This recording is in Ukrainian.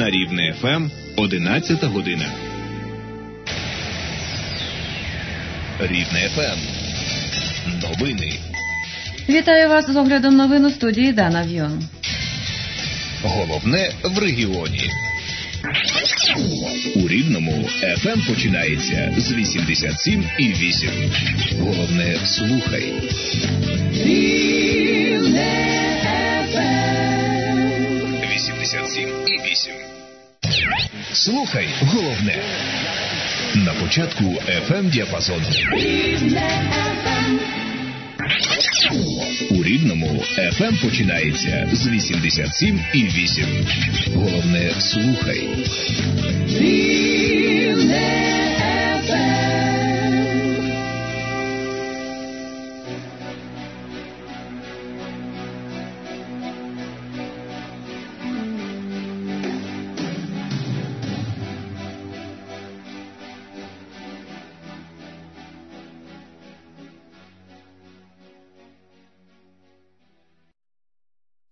на Рівне ФМ 11 година. Рівне ФМ. Новини. Вітаю вас з оглядом новин у студії Дана В'йон. Головне в регіоні. У Рівному ФМ починається з 87,8. Головне слухай. Рівне ФМ 87,8. Слухай головне. На початку FM діапазон. У Рівному FM починається з 87,8. Головне слухай. Рівне